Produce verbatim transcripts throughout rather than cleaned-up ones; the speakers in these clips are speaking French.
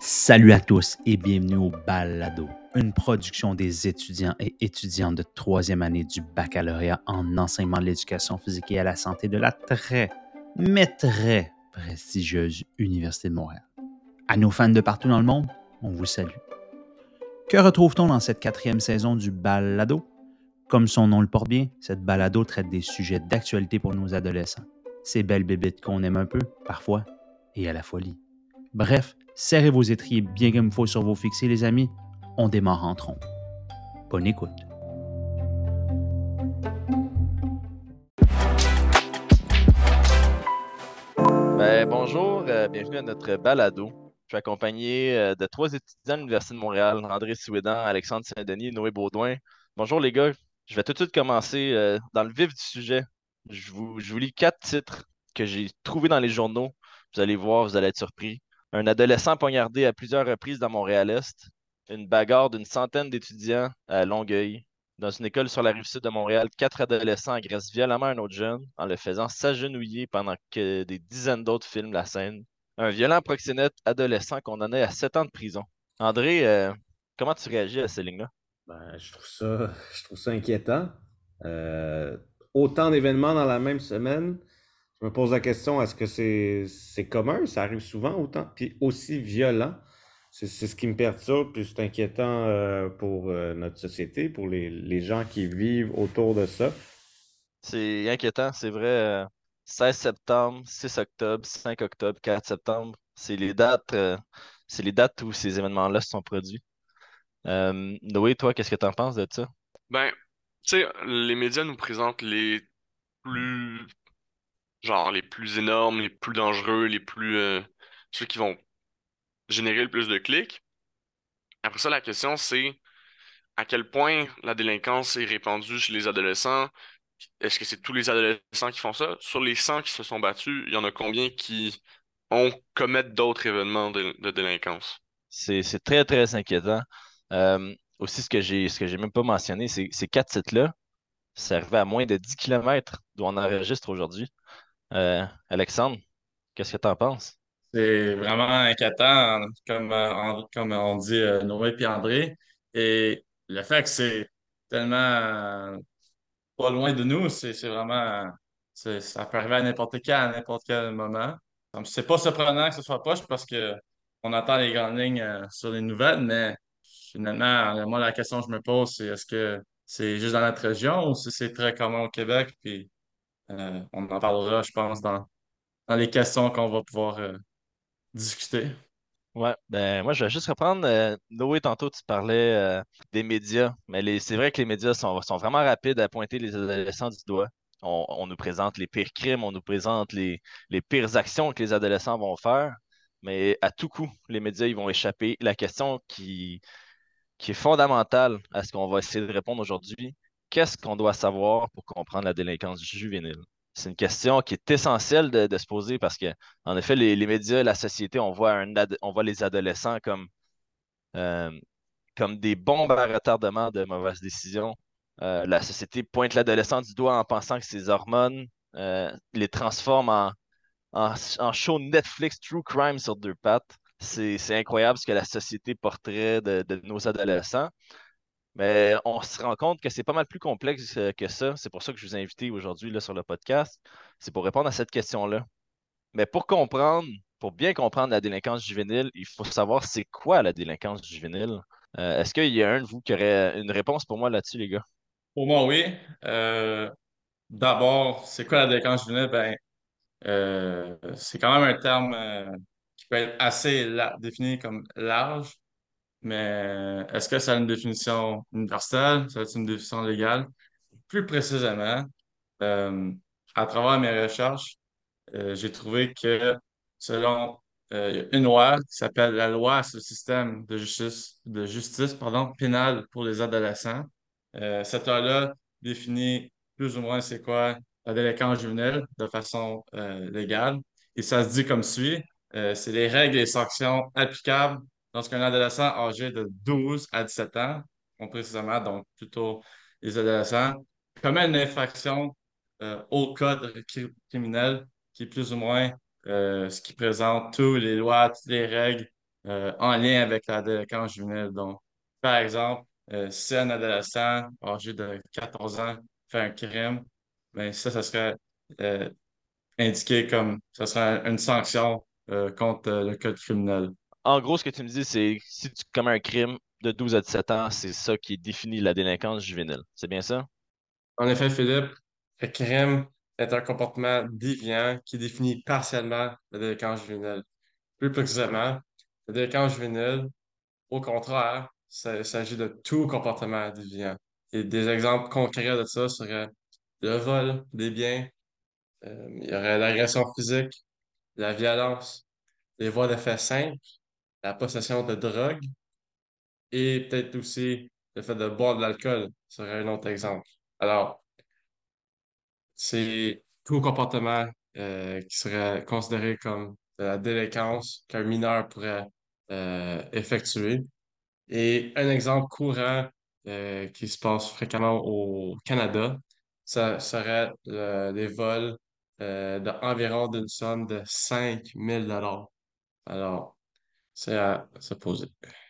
Salut à tous et bienvenue au Balado, une production des étudiants et étudiantes de troisième année du baccalauréat en enseignement de l'éducation physique et à la santé de la très, mais très prestigieuse Université de Montréal. À nos fans de partout dans le monde, on vous salue. Que retrouve-t-on dans cette quatrième saison du Balado? Comme son nom le porte bien, cette balado traite des sujets d'actualité pour nos adolescents. Ces belles bébites qu'on aime un peu, parfois, et à la folie. Bref, serrez vos étriers bien comme il faut sur vos fixés, les amis. On démarre en trompe. Bonne écoute. Ben, bonjour, euh, bienvenue à notre balado. Je suis accompagné euh, de trois étudiants de l'Université de Montréal, André Souédan, Alexandre Saint-Denis, Noé Baudouin. Bonjour les gars, je vais tout de suite commencer euh, dans le vif du sujet. Je vous, je vous lis quatre titres que j'ai trouvés dans les journaux. Vous allez voir, vous allez être surpris. Un adolescent poignardé à plusieurs reprises dans Montréal-Est. Une bagarre d'une centaine d'étudiants à Longueuil. Dans une école sur la rive sud de Montréal, quatre adolescents agressent violemment un autre jeune en le faisant s'agenouiller pendant que des dizaines d'autres filment la scène. Un violent proxénète adolescent condamné à sept ans de prison. André, euh, comment tu réagis à ces lignes-là? Ben, je trouve ça, je trouve ça inquiétant. Euh, autant d'événements dans la même semaine. Je me pose la question, est-ce que c'est c'est commun? Ça arrive souvent autant, puis aussi violent. C'est c'est ce qui me perturbe, puis c'est inquiétant euh, pour euh, notre société, pour les, les gens qui vivent autour de ça. C'est inquiétant, c'est vrai. euh, seize septembre, six octobre, cinq octobre, quatre septembre, c'est les dates, euh, c'est les dates où ces événements-là se sont produits. Euh, Noé, toi, qu'est-ce que tu en penses de ça? Ben, tu sais, les médias nous présentent les plus, genre, les plus énormes, les plus dangereux, les plus, euh, ceux qui vont générer le plus de clics. Après ça, la question, c'est à quel point la délinquance est répandue chez les adolescents. Est-ce que c'est tous les adolescents qui font ça? Sur les cent qui se sont battus, il y en a combien qui ont commettre d'autres événements de, de délinquance? C'est, c'est très, très inquiétant. Euh, aussi, ce que j'ai, ce que j'ai même pas mentionné, c'est ces quatre sites-là, c'est arrivé à moins de dix kilomètres d'où on enregistre aujourd'hui. Euh, Alexandre, qu'est-ce que tu en penses? C'est vraiment inquiétant, comme, euh, on, comme on dit euh, Noé et André. Et le fait que c'est tellement euh, pas loin de nous, c'est c'est vraiment. c'est- Ça peut arriver à n'importe qui, à n'importe quel moment. Comme c'est pas surprenant que ce soit proche parce que on entend les grandes lignes euh, sur les nouvelles, mais finalement, euh, moi, la question que je me pose, c'est est-ce que c'est juste dans notre région ou si c'est très commun au Québec? Puis euh, on en parlera, je pense, dans, dans les questions qu'on va pouvoir euh, discuter. Ouais, ben moi je vais juste reprendre. euh, Noé, tantôt tu parlais euh, des médias, mais les- c'est vrai que les médias sont, sont vraiment rapides à pointer les adolescents du doigt. On, on nous présente les pires crimes, on nous présente les, les pires actions que les adolescents vont faire, mais à tout coup, les médias ils vont échapper. La question qui, qui est fondamentale à ce qu'on va essayer de répondre aujourd'hui, qu'est-ce qu'on doit savoir pour comprendre la délinquance juvénile? C'est une question qui est essentielle de, de se poser parce que, en effet, les, les médias, la société, on voit, un ad- on voit les adolescents comme, euh, comme des bombes à retardement de mauvaises décisions. Euh, la société pointe l'adolescent du doigt en pensant que ses hormones euh, les transforment en, en, en show Netflix True Crime sur deux pattes. C'est, c'est incroyable ce que la société porterait de, de nos adolescents. Mais on se rend compte que c'est pas mal plus complexe euh, que ça. C'est pour ça que je vous ai invité aujourd'hui là, sur le podcast. C'est pour répondre à cette question-là. Mais pour comprendre, pour bien comprendre la délinquance juvénile, il faut savoir c'est quoi la délinquance juvénile. Euh, est-ce qu'il y a un de vous qui aurait une réponse pour moi là-dessus, les gars? Pour moi, oui. Euh, d'abord, c'est quoi la délinquance juvénile? Ben, euh, c'est quand même un terme euh, qui peut être assez la- défini comme large, mais est-ce que ça a une définition universelle? Ça a une définition légale? Plus précisément, euh, à travers mes recherches, euh, j'ai trouvé que selon euh, il y a une loi qui s'appelle la loi sur le système de justice, de justice, pardon, pénale pour les adolescents. Euh, cette loi-là définit plus ou moins c'est quoi la délinquance juvénile de façon euh, légale. Et ça se dit comme suit. Euh, c'est les règles et les sanctions applicables lorsqu'un adolescent âgé de douze à dix-sept ans, plus précisément, donc plutôt les adolescents, commet une infraction euh, au code cri- criminel qui est plus ou moins euh, ce qui présente toutes les lois, toutes les règles euh, en lien avec la délinquance juvénile. Donc, par exemple, euh, si un adolescent âgé de quatorze ans fait un crime, ben ça, ça serait euh, indiqué comme ça serait une sanction euh, contre euh, le code criminel. En gros, ce que tu me dis, c'est si tu commets un crime de douze à dix-sept ans, c'est ça qui définit la délinquance juvénile. C'est bien ça? En effet, Philippe, le crime est un comportement déviant qui définit partiellement la délinquance juvénile. Plus précisément, la délinquance juvénile, au contraire, ça- il s'agit de tout comportement déviant. Et des exemples concrets de ça seraient le vol des biens, euh, il y aurait l'agression physique, la violence, les voies de fait simples, la possession de drogue et peut-être aussi le fait de boire de l'alcool serait un autre exemple. Alors, c'est tout comportement euh, qui serait considéré comme de la délinquance qu'un mineur pourrait euh, effectuer. Et un exemple courant euh, qui se passe fréquemment au Canada, ça serait le- les vols euh, d'environ d'une somme de cinq mille dollars. Alors, c'est à se poser.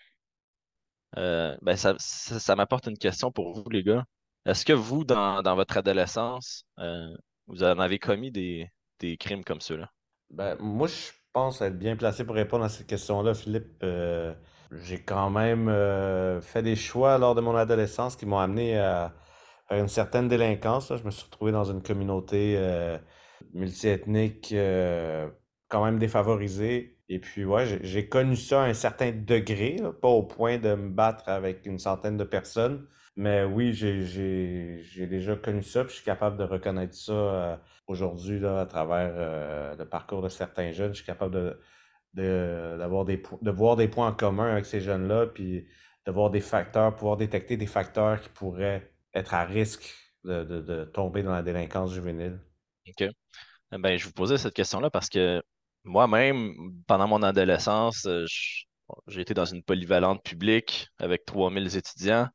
Euh, ben ça, ça, ça m'apporte une question pour vous, les gars. Est-ce que vous, dans, dans votre adolescence, euh, vous en avez commis des, des crimes comme ceux-là? Ben, moi, je pense être bien placé pour répondre à cette question-là, Philippe. Euh, j'ai quand même euh, fait des choix lors de mon adolescence qui m'ont amené à faire une certaine délinquance, là. Je me suis retrouvé dans une communauté euh, multiethnique euh, quand même défavorisée. Et puis, ouais, j'ai j'ai connu ça à un certain degré, là, pas au point de me battre avec une centaine de personnes. Mais oui, j'ai j'ai- j'ai déjà connu ça, puis je suis capable de reconnaître ça. euh, Aujourd'hui, là, à travers euh, le parcours de certains jeunes, je suis capable de, de, d'avoir des, po- de voir des points en commun avec ces jeunes-là, puis de voir des facteurs, pouvoir détecter des facteurs qui pourraient être à risque de, de- de tomber dans la délinquance juvénile. OK. Eh ben, je vous posais cette question-là parce que moi-même, pendant mon adolescence, euh, je- j'ai été dans une polyvalente publique avec trois mille étudiants,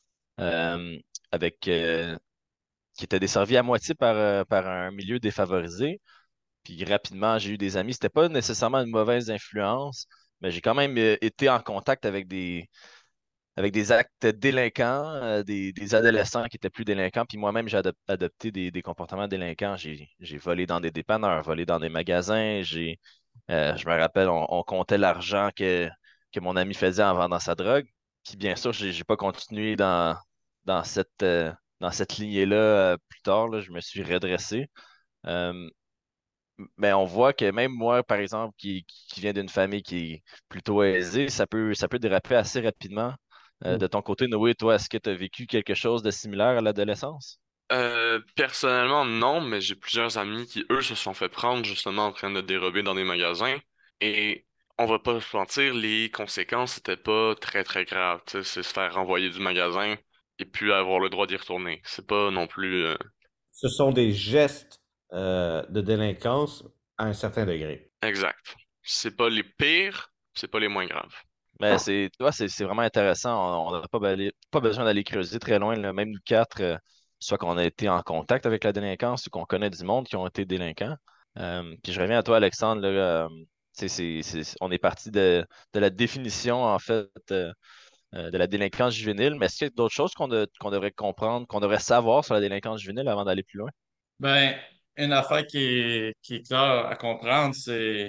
euh, avec, euh, qui était desservi à moitié par, euh, par un milieu défavorisé. Puis rapidement, j'ai eu des amis. C'était pas nécessairement une mauvaise influence, mais j'ai quand même euh, été en contact avec des, avec des actes délinquants, euh, des, des adolescents qui étaient plus délinquants. Puis moi-même, j'ai adop- adopté des, des comportements délinquants. J'ai, j'ai volé dans des dépanneurs, volé dans des magasins. J'ai, euh, je me rappelle, on, on comptait l'argent que, que mon ami faisait en vendant sa drogue. Puis bien sûr, j'ai, j'ai pas continué dans, dans cette, euh, dans cette lignée-là euh, plus tard, là. Je me suis redressé. Euh, mais on voit que même moi, par exemple, qui, qui viens d'une famille qui est plutôt aisée, ça peut, ça peut déraper assez rapidement. Euh, de ton côté, Noé, toi, est-ce que tu as vécu quelque chose de similaire à l'adolescence? Euh, personnellement, non, mais j'ai plusieurs amis qui, eux, se sont fait prendre justement en train de dérober dans des magasins. Et on va pas se mentir, les conséquences étaient pas très très graves. Tu sais, c'est se faire renvoyer du magasin et puis avoir le droit d'y retourner. C'est pas non plus euh, Ce sont des gestes euh, de délinquance à un certain degré. exact. C'est pas les pires, c'est pas les moins graves. Mais c'est, tu vois, c'est c'est vraiment intéressant. On n'a pas, balé- pas besoin d'aller creuser très loin, là. Même nous quatre, euh, soit qu'on a été en contact avec la délinquance ou qu'on connaît du monde qui ont été délinquants. Euh, puis je reviens à toi, Alexandre. Là, euh, tu sais, c'est- c'est- on est parti de, de la définition, en fait, euh, euh, de la délinquance juvénile. Mais est-ce qu'il y a d'autres choses qu'on de- qu'on devrait comprendre, qu'on devrait savoir sur la délinquance juvénile avant d'aller plus loin? Ben, une affaire qui est, qui est claire à comprendre, c'est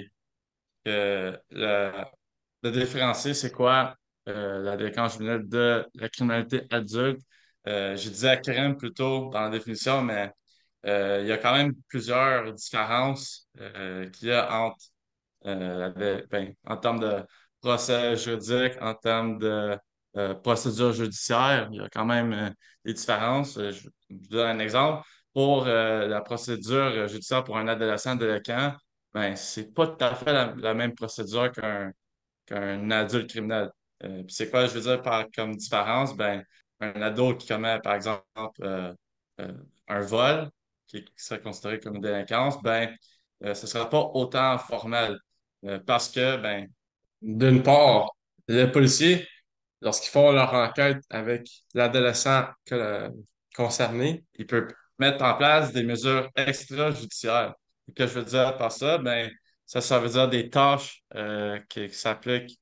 que le, de différencier c'est quoi euh, la délinquance juvénile de la criminalité adulte. Euh, je disais crime plutôt dans la définition, mais euh, il y a quand même plusieurs différences euh, qu'il y a entre euh, avec- ben, en termes de procès juridique, en termes de euh, procédure judiciaire, il y a quand même euh, des différences. Euh, Je, je donne un exemple. Pour euh, la procédure judiciaire pour un adolescent délinquant, ben, c'est pas tout à fait la, la même procédure qu'un qu'un adulte criminel. Euh, puis c'est quoi, je veux dire, par comme différence? Ben, un ado qui commet, par exemple, euh, euh, un vol, qui, qui serait considéré comme une délinquance, ben, euh, ce ne sera pas autant formel. Euh, parce que, ben, d'une part, les policiers, lorsqu'ils font leur enquête avec l'adolescent que- concerné, ils peuvent mettre en place des mesures extrajudiciaires. Et que je veux dire par ça, ben, ça, ça veut dire des tâches euh, qui, qui s'appliquent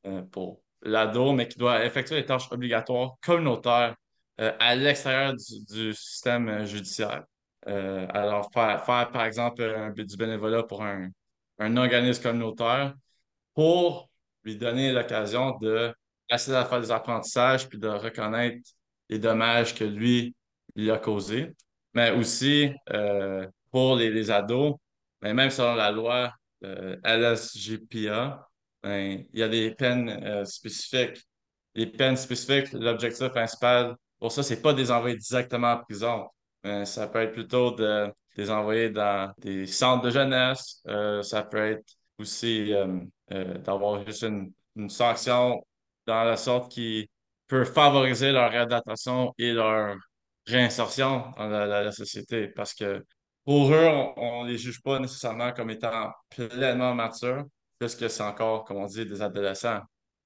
euh, pour l'ado, mais qui doit effectuer les tâches obligatoires communautaires euh, à l'extérieur du, du système euh, judiciaire. Euh, alors, faire, faire, par exemple, un, du bénévolat pour un, un organisme communautaire pour lui donner l'occasion de essayer à faire des apprentissages puis de reconnaître les dommages que lui, lui a causés. Mais aussi, euh, pour les, les ados, mais même selon la loi euh, L S G P A, ben, il y a des peines euh, spécifiques. Les peines spécifiques, l'objectif principal pour ça, c'est pas de les envoyer directement en prison. Euh, ça peut être plutôt de, de les envoyer dans des centres de jeunesse. Euh, ça peut être aussi euh, euh, d'avoir juste une, une sanction dans la sorte qui peut favoriser leur réadaptation et leur réinsertion dans la, la- la société. Parce que pour eux, on ne les juge pas nécessairement comme étant pleinement matures, puisque c'est encore, comme on dit, des adolescents.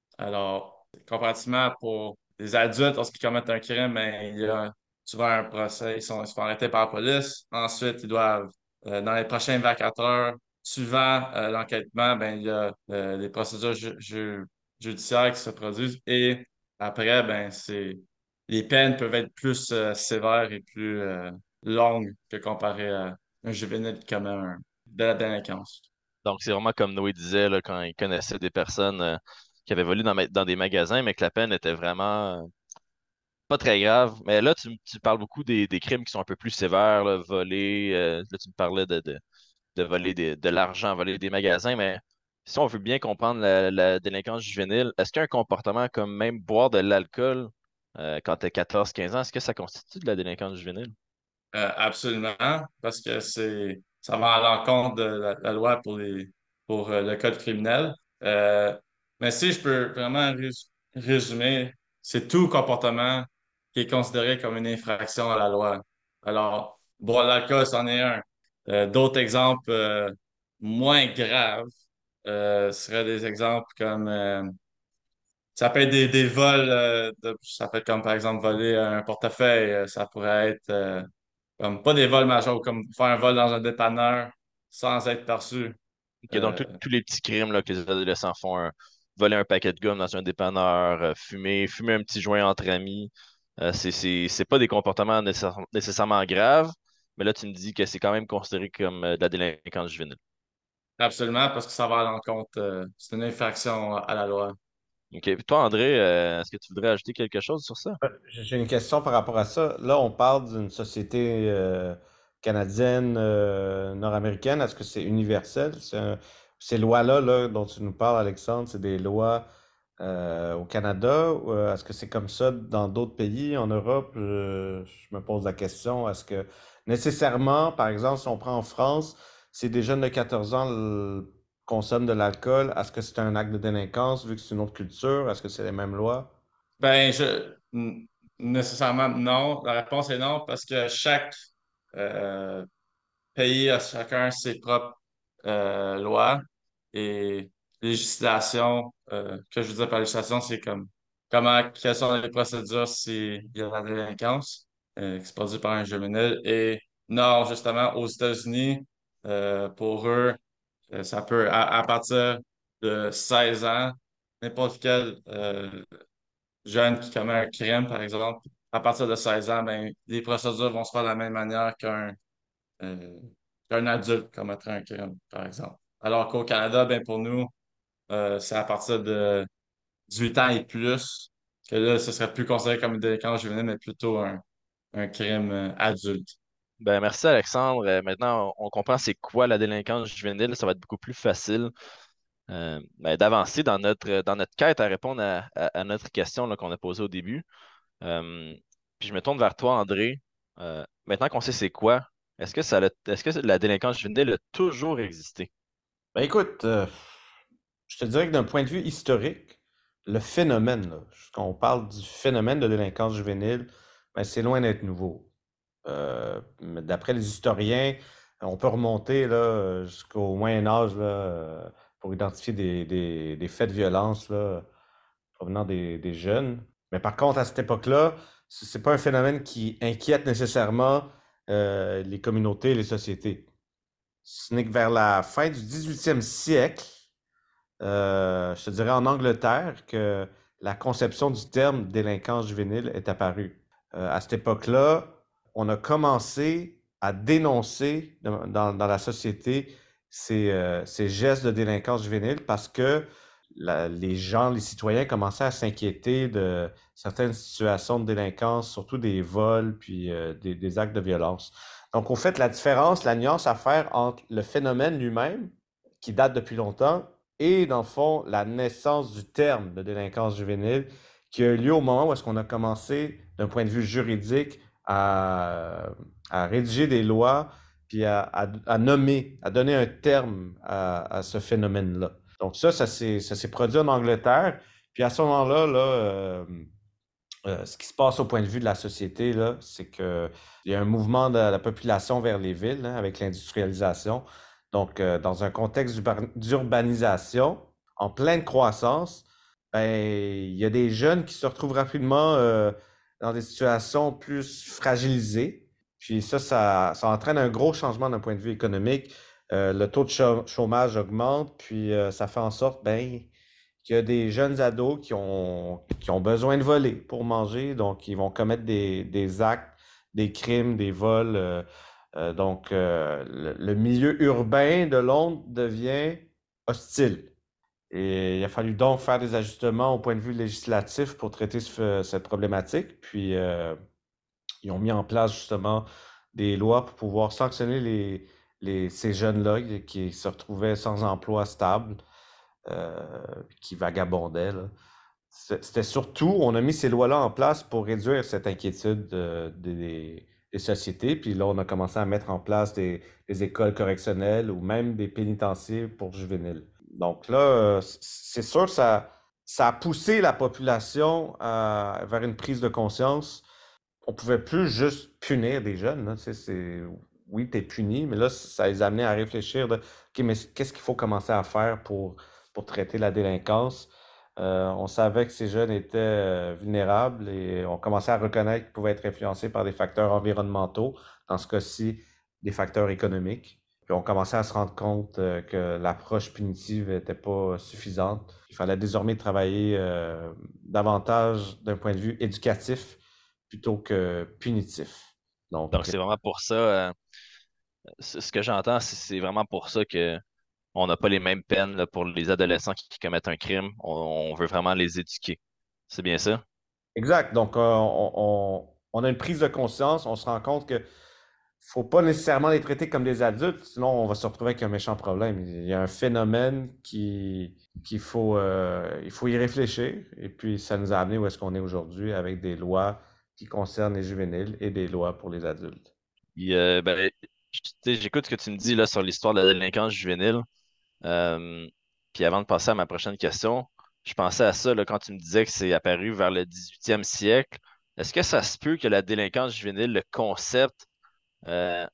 Alors, comparativement pour les adultes, lorsqu'ils commettent un crime, ben, il y a souvent un procès, ils sont, ils se font arrêter par la police. Ensuite, ils doivent, euh, dans les prochains vingt-quatre heures, suivant euh, l'enquêtement, ben, il y a euh, des procédures ju- ju- judiciaires qui se produisent. Et après, ben, c'est, les peines peuvent être plus euh, sévères et plus euh, longues que comparé à un juvénile qui commet un, de la délinquance. Donc, c'est vraiment comme Noé disait là, quand il connaissait des personnes euh, qui avaient volé dans, ma- dans des magasins, mais que la peine était vraiment euh, pas très grave. Mais là, tu, tu parles beaucoup des, des crimes qui sont un peu plus sévères, là, voler. Euh, là, tu me parlais de, de, de voler des- de l'argent, voler des magasins, mais si on veut bien comprendre la, la délinquance juvénile, est-ce qu'un comportement comme même boire de l'alcool euh, quand tu as quatorze quinze ans, est-ce que ça constitue de la délinquance juvénile? Euh, absolument, parce que c'est ça va à l'encontre de la, la loi pour les pour euh, le code criminel. Euh, mais si je peux vraiment rés- résumer, c'est tout comportement qui est considéré comme une infraction à la loi. Alors, boire de l'alcool, c'en est un. Euh, d'autres exemples euh, moins graves euh, seraient des exemples comme euh, ça peut être des, des vols, euh, de- ça peut être comme par exemple voler un portefeuille, euh, ça pourrait être euh, comme pas des vols majeurs, comme faire un vol dans un dépanneur sans être perçu. Ok, donc Euh, tout- tous les petits crimes là, que les adolescents font, un- voler un paquet de gomme dans un dépanneur, euh, fumer, fumer un petit joint entre amis, euh, c'est, c'est, c'est pas des comportements nécessaire- nécessairement graves, mais là tu me dis que c'est quand même considéré comme euh, de la délinquance juvénile. absolument, parce que ça va à l'encontre, euh, c'est une infraction à la loi. Ok, puis toi André, euh, est-ce que tu voudrais ajouter quelque chose sur ça? J'ai une question par rapport à ça. Là, on parle d'une société euh, canadienne, euh, nord-américaine. Est-ce que c'est universel? C'est un- Ces lois-là là, dont tu nous parles, Alexandre, c'est des lois euh, au Canada ou euh, est-ce que c'est comme ça dans d'autres pays en Europe? Je, je me pose la question. Est-ce que nécessairement, par exemple, si on prend en France, si des jeunes de quatorze ans euh, consomment de l'alcool, est-ce que c'est un acte de délinquance vu que c'est une autre culture? Est-ce que c'est les mêmes lois? Ben, je n- nécessairement non. La réponse est non, parce que chaque euh, pays a chacun ses propres euh, lois et législation. Euh, que je veux dire par législation, c'est comme comment, quelles sont les procédures s'il y a de la délinquance euh, qui se produit par un juvénile. Et non, justement, aux États-Unis, euh, pour eux, euh, ça peut, à, à partir de seize ans, n'importe quel euh, jeune qui commet un crime, par exemple, à partir de seize ans, ben, les procédures vont se faire de la même manière qu'un euh, qu'un adulte commettrait un crime, par exemple. Alors qu'au Canada, ben, pour nous, euh, c'est à partir de dix-huit ans et plus que là, ce serait plus considéré comme une délinquance juvénile, mais plutôt un, un crime euh, adulte. Ben merci Alexandre. Euh, maintenant on, on comprend c'est quoi la délinquance juvénile, ça va être beaucoup plus facile euh, ben, d'avancer dans notre dans notre quête à répondre à, à- à notre question là, qu'on a posée au début. Euh, puis je me tourne vers toi, André. Euh, maintenant qu'on sait c'est quoi, est-ce que ça l'a- est-ce que la délinquance juvénile a toujours existé? Ben écoute, euh, je te dirais que d'un point de vue historique, le phénomène, là, quand on parle du phénomène de délinquance juvénile, ben, c'est loin d'être nouveau. Euh, mais d'après les historiens, on peut remonter là, jusqu'au Moyen Âge là, euh, pour identifier des, des- des faits de violence là, provenant des, des jeunes. Mais par contre, à cette époque-là, ce n'est pas un phénomène qui inquiète nécessairement euh, les communautés et les sociétés. Ce n'est que vers la fin du dix-huitième siècle euh, je te dirais en Angleterre, que la conception du terme délinquance juvénile est apparue. Euh, à cette époque-là, on a commencé à dénoncer dans, dans- dans la société ces, euh, ces gestes de délinquance juvénile parce que la- les gens, les citoyens commençaient à s'inquiéter de certaines situations de délinquance, surtout des vols puis euh, des, des actes de violence. Donc, au fait, la différence, la nuance à faire entre le phénomène lui-même, qui date depuis longtemps, et dans le fond, la naissance du terme de délinquance juvénile, qui a eu lieu au moment où est-ce qu'on a commencé, d'un point de vue juridique, à, à rédiger des lois, puis à, à- à nommer, à donner un terme à, à ce phénomène-là. Donc ça, ça s'est, ça s'est produit en Angleterre. Puis à ce moment-là, là, euh, euh, ce qui se passe au point de vue de la société, là, c'est qu'il y a un mouvement de la population vers les villes, hein, avec l'industrialisation. Donc, euh, dans un contexte d'urban- d'urbanisation en pleine croissance, ben, il y a des jeunes qui se retrouvent rapidement euh, dans des situations plus fragilisées. Puis ça, ça, ça entraîne un gros changement d'un point de vue économique. Euh, le taux de chô- chômage augmente, puis euh, ça fait en sorte, ben, qu'il y a des jeunes ados qui ont, qui ont besoin de voler pour manger, donc ils vont commettre des, des actes, des crimes, des vols. euh, euh, donc, euh, le, le milieu urbain de Londres devient hostile. Et il a fallu donc faire des ajustements au point de vue législatif pour traiter ce- cette problématique. Puis, euh, ils ont mis en place justement des lois pour pouvoir sanctionner les, les- ces jeunes-là qui se retrouvaient sans emploi stable, euh, qui vagabondaient, là. C'est- C'était surtout, on a mis ces lois-là en place pour réduire cette inquiétude euh, des, des sociétés. Puis là, on a commencé à mettre en place des, des écoles correctionnelles ou même des pénitenciers pour juvéniles. Donc là, euh, c- c'est sûr que ça, ça a poussé la population à- vers une prise de conscience. On pouvait plus juste punir des jeunes, là, tu sais, c'est, oui, t'es puni, mais là, ça les a amenés à réfléchir de, OK, mais qu'est-ce qu'il faut commencer à faire pour, pour traiter la délinquance? Euh, on savait que ces jeunes étaient euh, vulnérables et on commençait à reconnaître qu'ils pouvaient être influencés par des facteurs environnementaux, dans ce cas-ci, des facteurs économiques. Puis on commençait à se rendre compte euh, que l'approche punitive n'était pas suffisante. Il fallait désormais travailler euh, davantage d'un point de vue éducatif plutôt que punitif. Donc, Donc, c'est vraiment pour ça, euh, ce ce que j'entends, c'est c'est vraiment pour ça que on n'a pas les mêmes peines là, pour les adolescents qui, qui commettent un crime. On, on veut vraiment les éduquer. C'est bien ça? exact. Donc, euh, on, on- on a une prise de conscience, on se rend compte que faut pas nécessairement les traiter comme des adultes, sinon on va se retrouver avec un méchant problème. Il y a un phénomène qui qu'il faut, euh, il faut y réfléchir, et puis ça nous a amené où est-ce qu'on est aujourd'hui avec des lois qui concernent les juvéniles et des lois pour les adultes. Puis, euh, ben, je- tu sais, j'écoute ce que tu me dis là, sur l'histoire de la délinquance juvénile. Euh, Puis avant de passer à ma prochaine question, je pensais à ça là, quand tu me disais que c'est apparu vers le dix-huitième siècle. Est-ce que ça se peut que la délinquance juvénile, le concept, euh,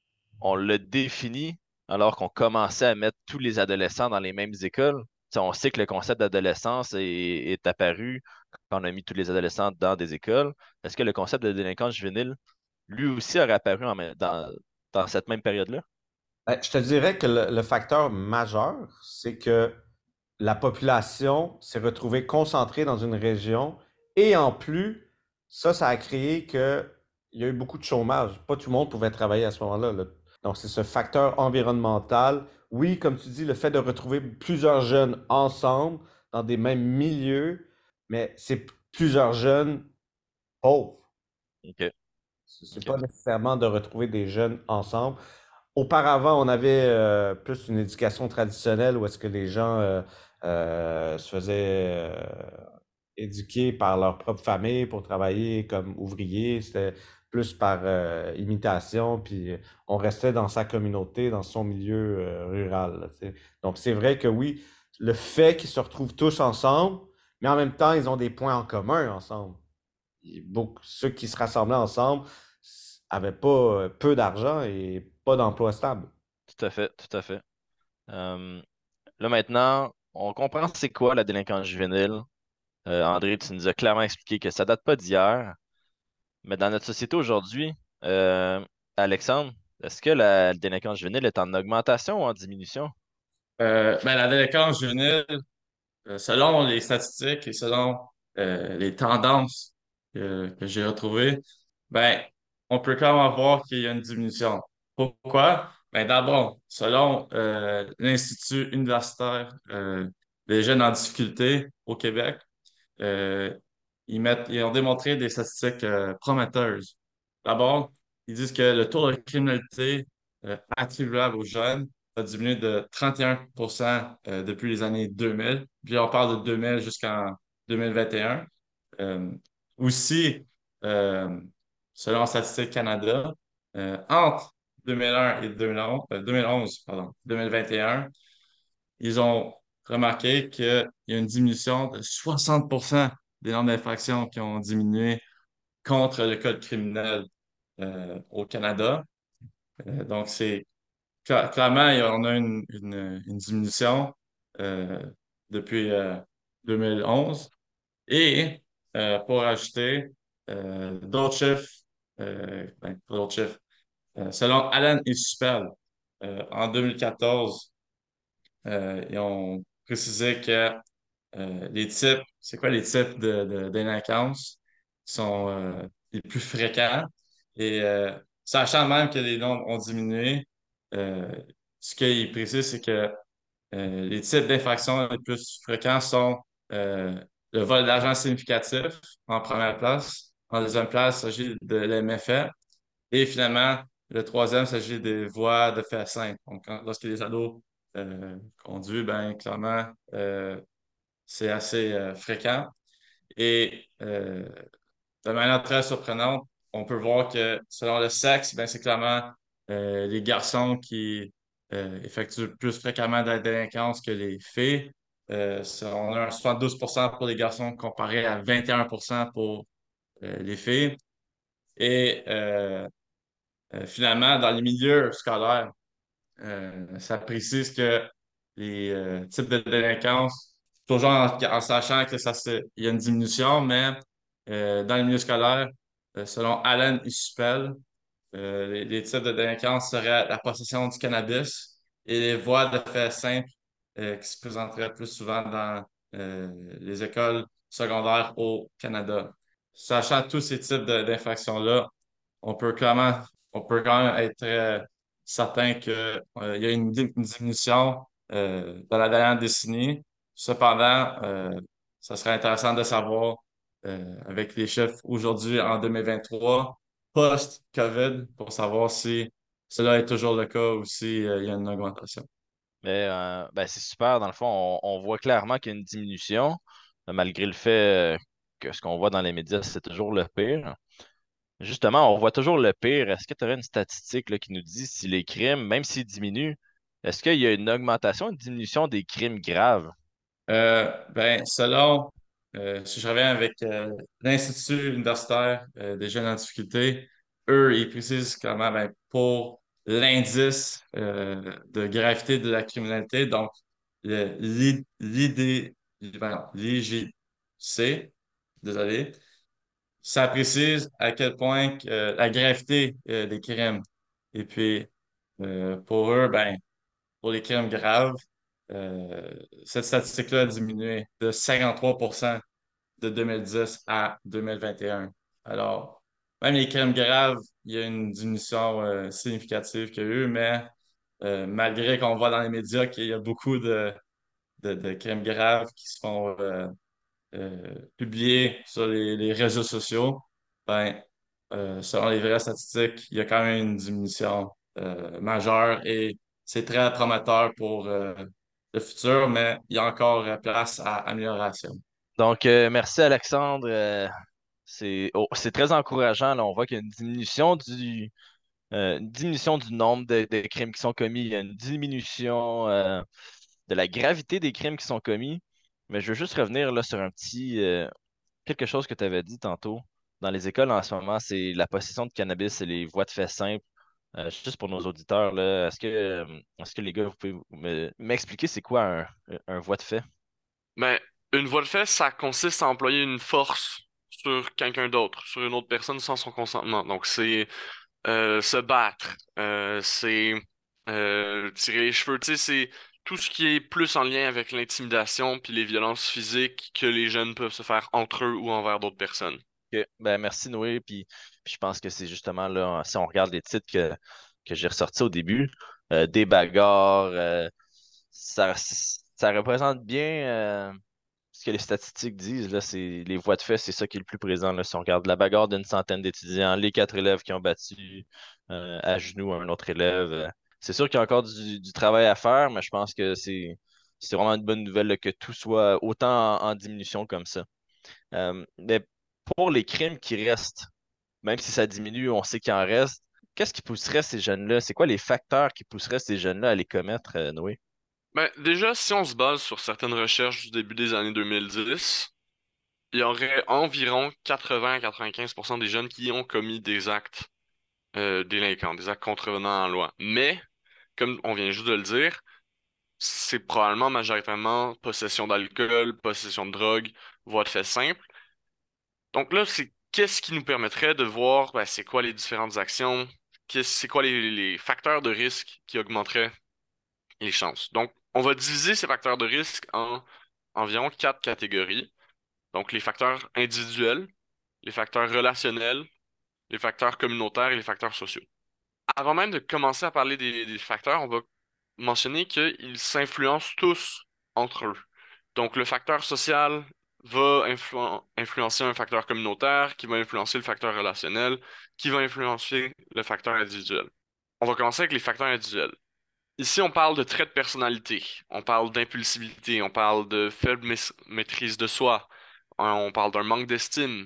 on l'a défini alors qu'on commençait à mettre tous les adolescents dans les mêmes écoles? Tu sais, on sait que le concept d'adolescence est, est apparu quand on a mis tous les adolescents dans des écoles. Est-ce que le concept de délinquance juvénile, lui aussi, aurait apparu en même- dans, dans cette même période-là? Ben, je te dirais que le, le facteur majeur, c'est que la population s'est retrouvée concentrée dans une région et en plus, ça, ça a créé que il y a eu beaucoup de chômage. Pas tout le monde pouvait travailler à ce moment-là, là. Donc, c'est ce facteur environnemental. Oui, comme tu dis, le fait de retrouver plusieurs jeunes ensemble dans des mêmes milieux, mais c'est plusieurs jeunes pauvres. OK. C'est OK. pas nécessairement de retrouver des jeunes ensemble. Auparavant, on avait euh, plus une éducation traditionnelle où est-ce que les gens euh, euh, se faisaient euh, éduquer par leur propre famille pour travailler comme ouvriers. C'était plus par euh, imitation, puis on restait dans sa communauté, dans son milieu euh, rural, là, tu sais. Donc c'est vrai que oui, le fait qu'ils se retrouvent tous ensemble, mais en même temps, ils ont des points en commun ensemble. Et beaucoup, ceux qui se rassemblaient ensemble avaient pas euh, peu d'argent et pas d'emploi stable. Tout à fait, tout à fait. Euh, Là maintenant, on comprend c'est quoi la délinquance juvénile. Euh, André, tu nous as clairement expliqué que ça date pas d'hier, mais dans notre société aujourd'hui, euh, Alexandre, est-ce que la délinquance juvénile est en augmentation ou en diminution? Euh, ben, la délinquance juvénile, euh, selon les statistiques et selon euh, les tendances que, que j'ai retrouvées, ben, on peut quand même voir qu'il y a une diminution. Pourquoi? Ben, d'abord, selon euh, l'Institut universitaire euh, des jeunes en difficulté au Québec, euh, ils mettent, ils ont démontré des statistiques euh, prometteuses. D'abord, ils disent que le taux de criminalité euh, attribuable aux jeunes a diminué de trente et un pour cent euh, depuis les années deux mille. Puis on parle de deux mille jusqu'en deux mille vingt et un. Euh, aussi, euh, selon Statistique Canada, euh, entre deux mille un et deux mille onze, euh, deux mille onze, pardon, deux mille vingt et un, ils ont remarqué qu'il y a une diminution de soixante pour cent des nombres d'infractions qui ont diminué contre le code criminel euh, au Canada. Euh, donc, c'est cla- clairement, il y a- on a une, une- une diminution euh, depuis euh, deux mille onze. Et euh, pour ajouter euh, d'autres chiffres, euh, ben, pas d'autres chiffres, euh, selon Allen et Suppel, euh, en deux mille quatorze, euh, ils ont précisé que euh, les types, c'est quoi les types de, de délinquance qui sont euh, les plus fréquents. Et euh, sachant même que les nombres ont diminué, euh, ce qu'ils précisent, c'est que euh, les types d'infractions les plus fréquents sont euh, le vol d'argent significatif en première place. En deuxième place, il s'agit de l'M F A. Et finalement, le troisième, il s'agit des voies de fait simple. Donc, quand- lorsque les ados euh, conduisent, ben, clairement, euh, c'est assez euh, fréquent. Et euh, de manière très surprenante, on peut voir que selon le sexe, ben, c'est clairement euh, les garçons qui euh, effectuent plus fréquemment de la délinquance que les filles. Euh, c'est- on a un soixante-douze pour cent pour les garçons comparé à vingt et un pour cent pour euh, les filles. Et euh, euh, finalement, dans les milieux scolaires, euh, ça précise que les euh, types de délinquance, toujours en, en sachant que ça se, il y a une diminution, mais euh, dans les milieux scolaires, euh, selon Allen et Suppel, euh, les, les types de délinquance seraient la possession du cannabis et les voies de fait simples euh, qui se présenteraient plus souvent dans euh, les écoles secondaires au Canada. Sachant tous ces types de- d'infractions-là, on peut clairement, on peut quand même être euh, certain qu'il y a une, di- une diminution euh, dans la dernière décennie. Cependant, euh, ça serait intéressant de savoir euh, avec les chiffres aujourd'hui en deux mille vingt-trois, post-COVID, pour savoir si cela est toujours le cas ou s'il y a une augmentation. Mais euh, ben, c'est super. Dans le fond, on, on voit clairement qu'il y a une diminution, euh, malgré le fait euh, que ce qu'on voit dans les médias, c'est toujours le pire. Justement, on voit toujours le pire. Est-ce que tu aurais une statistique là, qui nous dit si les crimes, même s'ils diminuent, est-ce qu'il y a une augmentation, une diminution des crimes graves? Euh, ben, selon, euh, si je reviens avec euh, l'Institut universitaire euh, des jeunes en difficulté, eux, ils précisent comment, ben, pour l'indice euh, de gravité de la criminalité, donc le- l'I- l'I D, ben, l'I J C, désolé, ça précise à quel point que, euh, la gravité euh, des crimes. Et puis, euh, pour eux, ben, pour les crimes graves, euh, cette statistique-là a diminué de cinquante-trois pour cent de deux mille dix à deux mille vingt et un. Alors, même les crimes graves, il y a une diminution euh, significative qu'il y a eu, mais euh, malgré qu'on voit dans les médias qu'il y a beaucoup de, de, de crimes graves qui se font euh, euh, publiés sur les, les réseaux sociaux, ben, euh, selon les vraies statistiques, il y a quand même une diminution euh, majeure et c'est très prometteur pour euh, le futur, mais il y a encore euh, place à amélioration. Donc, euh, merci Alexandre. Euh, c'est oh, c'est très encourageant. Là. On voit qu'il y a une diminution du, euh, une diminution du nombre de, de crimes qui sont commis. Il y a une diminution euh, de la gravité des crimes qui sont commis. Mais je veux juste revenir là, sur un petit euh, quelque chose que tu avais dit tantôt. Dans les écoles en ce moment, c'est la possession de cannabis et les voies de fait simples. Euh, juste pour nos auditeurs, là, est-ce que, euh, est-ce que les gars, vous pouvez me- m'expliquer c'est quoi un, un voie de fait? Mais une voie de fait, ça consiste à employer une force sur quelqu'un d'autre, sur une autre personne sans son consentement. Donc, c'est euh, se battre, euh, c'est euh, tirer les cheveux, tu sais, c'est tout ce qui est plus en lien avec l'intimidation puis les violences physiques que les jeunes peuvent se faire entre eux ou envers d'autres personnes. Ok. Ben, merci Noé. Puis, puis je pense que c'est justement là, si on regarde les titres que, que j'ai ressortis au début, euh, des bagarres, euh, ça, ça représente bien euh, ce que les statistiques disent. Là, c'est les voies de fait, c'est ça qui est le plus présent. Là. Si on regarde la bagarre d'une centaine d'étudiants, les quatre élèves qui ont battu euh, à genoux un autre élève, euh, c'est sûr qu'il y a encore du, du travail à faire, mais je pense que c'est c'est vraiment une bonne nouvelle là, que tout soit autant en, en diminution comme ça. Euh, mais pour les crimes qui restent, même si ça diminue, on sait qu'il en reste. Qu'est-ce qui pousserait ces jeunes-là? C'est quoi les facteurs qui pousseraient ces jeunes-là à les commettre, euh, Noé? Ben, déjà, si on se base sur certaines recherches du début des années deux mille dix, il y aurait environ quatre-vingts à quatre-vingt-quinze pour cent des jeunes qui ont commis des actes euh, délinquants, des actes contrevenants en loi. Mais, comme on vient juste de le dire, c'est probablement majoritairement possession d'alcool, possession de drogue, voie de fait simple. Donc là, c'est qu'est-ce qui nous permettrait de voir ben, c'est quoi les différentes actions, qu'est-ce- c'est quoi les, les facteurs de risque qui augmenteraient les chances. Donc, on va diviser ces facteurs de risque en environ quatre catégories. Donc, les facteurs individuels, les facteurs relationnels, les facteurs communautaires et les facteurs sociaux. Avant même de commencer à parler des, des facteurs, on va mentionner qu'ils s'influencent tous entre eux. Donc, le facteur social va influ- influencer un facteur communautaire, qui va influencer le facteur relationnel, qui va influencer le facteur individuel. On va commencer avec les facteurs individuels. Ici, on parle de traits de personnalité, on parle d'impulsivité, on parle de faible maîs- maîtrise de soi, on on parle d'un manque d'estime,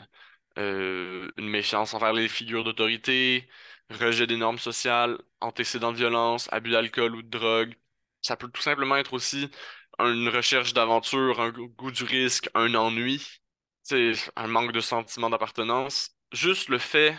euh, une méfiance envers les figures d'autorité, rejet des normes sociales, antécédents de violence, abus d'alcool ou de drogue. Ça peut tout simplement être aussi une recherche d'aventure, un go- goût du risque, un ennui, c'est un manque de sentiment d'appartenance. Juste le fait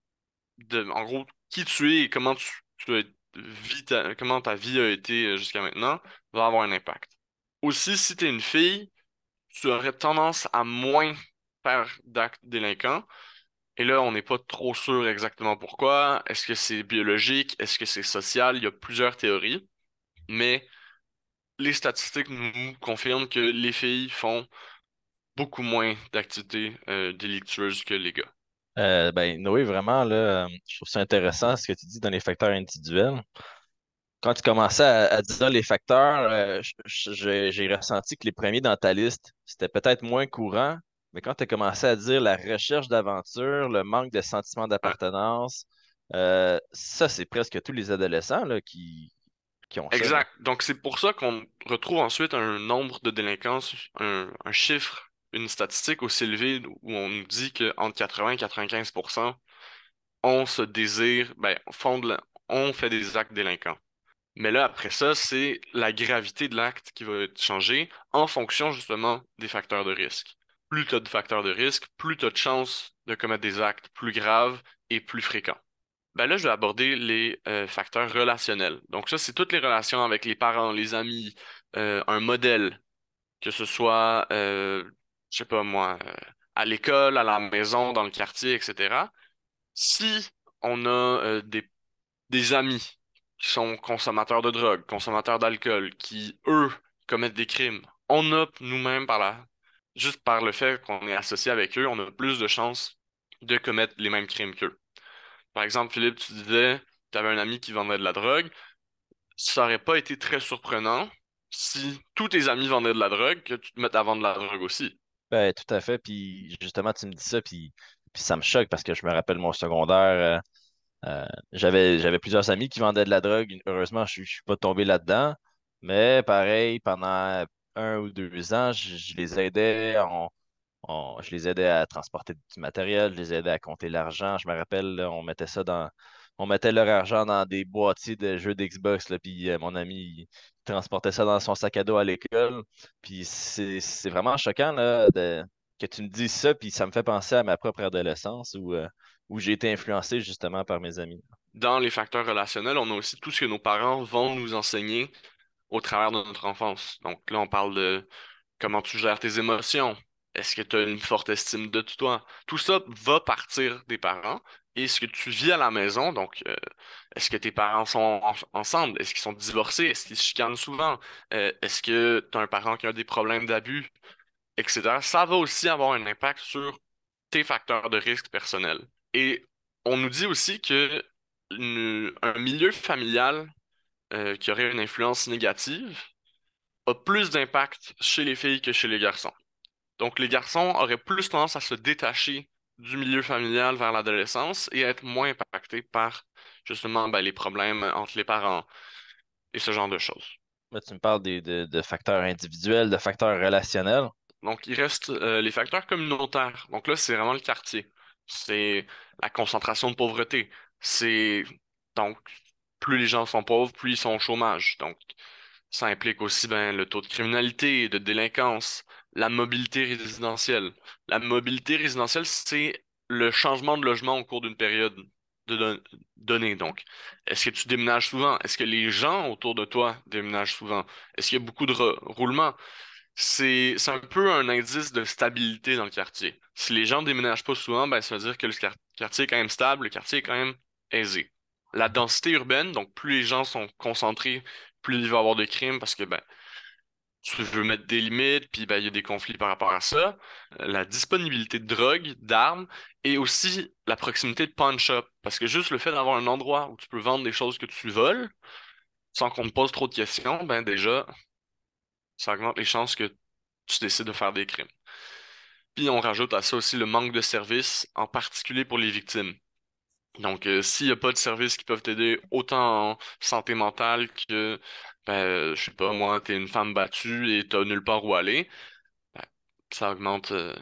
de, en gros, qui tu es et comment tu, tu as- vis ta, comment ta vie a été euh, jusqu'à maintenant va avoir un impact. Aussi, si tu es une fille, tu aurais tendance à moins faire d'actes délinquants. Et là, on n'est pas trop sûr exactement pourquoi. Est-ce que c'est biologique? Est-ce que c'est social? Il y a plusieurs théories. Mais les statistiques nous confirment que les filles font beaucoup moins d'activités euh, délictueuses que les gars. Euh, ben, Noé, vraiment, là, euh, je trouve ça intéressant ce que tu dis dans les facteurs individuels. Quand tu commençais à, à dire les facteurs, euh, je- je- j'ai j'ai ressenti que les premiers dans ta liste, c'était peut-être moins courant, mais quand tu as commencé à dire la recherche d'aventure, le manque de sentiment Ouais. d'appartenance, euh, ça, c'est presque tous les adolescents là, qui, qui ont ça. Là. Exact. Donc, c'est pour ça qu'on retrouve ensuite un nombre de délinquances, un, un chiffre, une statistique aussi élevée où on nous dit qu'entre quatre-vingts et quatre-vingt-quinze pour cent on se désire, ben, font de la- on fait des actes délinquants. Mais là, après ça, c'est la gravité de l'acte qui va changer en fonction justement des facteurs de risque. Plus tu as de facteurs de risque, plus tu as de chances de commettre des actes plus graves et plus fréquents. Ben là, je vais aborder les euh, facteurs relationnels. Donc ça, c'est toutes les relations avec les parents, les amis, euh, un modèle, que ce soit, euh, je sais pas moi, euh, à l'école, à la maison, dans le quartier, et cetera. Si on a euh, des, des amis qui sont consommateurs de drogue, consommateurs d'alcool, qui, eux, commettent des crimes, on a nous-mêmes, par la, juste par le fait qu'on est associé avec eux, on a plus de chances de commettre les mêmes crimes qu'eux. Par exemple, Philippe, tu disais, tu avais un ami qui vendait de la drogue. Ça aurait pas été très surprenant si tous tes amis vendaient de la drogue que tu te mettes à vendre de la drogue aussi. Ben, tout à fait. Puis justement, tu me dis ça, puis, puis ça me choque parce que je me rappelle mon secondaire. euh, euh, j'avais, j'avais plusieurs amis qui vendaient de la drogue. Heureusement, je ne suis pas tombé là-dedans. Mais pareil, pendant un ou deux ans, je, je les aidais. On- on- je les aidais à transporter du matériel, je les aidais à compter l'argent. Je me rappelle, là, on mettait ça dans. On mettait leur argent dans des boîtiers de jeux d'Xbox, là, puis euh, mon ami il transportait ça dans son sac à dos à l'école. Puis c'est c'est vraiment choquant là, de- que tu me dises ça, puis ça me fait penser à ma propre adolescence où, euh, où j'ai été influencé justement par mes amis. Dans les facteurs relationnels, on a aussi tout ce que nos parents vont nous enseigner au travers de notre enfance. Donc là, on parle de comment tu gères tes émotions. Est-ce que tu as une forte estime de toi? Tout ça va partir des parents, et ce que tu vis à la maison. Donc, euh, est-ce que tes parents sont en- ensemble? Est-ce qu'ils sont divorcés? Est-ce qu'ils se chicanent souvent? Euh, est-ce que tu as un parent qui a des problèmes d'abus, et cetera. Ça va aussi avoir un impact sur tes facteurs de risque personnels. Et on nous dit aussi que une- un milieu familial euh, qui aurait une influence négative a plus d'impact chez les filles que chez les garçons. Donc, les garçons auraient plus tendance à se détacher du milieu familial vers l'adolescence et à être moins impactés par justement ben, les problèmes entre les parents et ce genre de choses. Là, tu me parles des, de, de facteurs individuels, de facteurs relationnels. Donc, il reste euh, les facteurs communautaires. Donc là, c'est vraiment le quartier. C'est la concentration de pauvreté. C'est donc plus les gens sont pauvres, plus ils sont au chômage. Donc, ça implique aussi ben, le taux de criminalité, de délinquance, la mobilité résidentielle. La mobilité résidentielle, c'est le changement de logement au cours d'une période de don- donnée. Donc, est-ce que tu déménages souvent? Est-ce que les gens autour de toi déménagent souvent? Est-ce qu'il y a beaucoup de re- roulements? C'est, c'est un peu un indice de stabilité dans le quartier. Si les gens déménagent pas souvent, ben, ça veut dire que le quar- quartier est quand même stable, le quartier est quand même aisé. La densité urbaine, donc plus les gens sont concentrés, plus il va y avoir de crimes parce que ben, tu veux mettre des limites, puis ben, il y a des conflits par rapport à ça. Euh, La disponibilité de drogue, d'armes, et aussi la proximité de pawn shop. Parce que juste le fait d'avoir un endroit où tu peux vendre des choses que tu voles, sans qu'on te pose trop de questions, ben déjà, ça augmente les chances que tu décides de faire des crimes. Puis on rajoute à ça aussi le manque de services, en particulier pour les victimes. Donc, euh, s'il n'y a pas de services qui peuvent t'aider autant en santé mentale que, ben, je sais pas, moi, t'es une femme battue et t'as nulle part où aller, ben, ça augmente euh,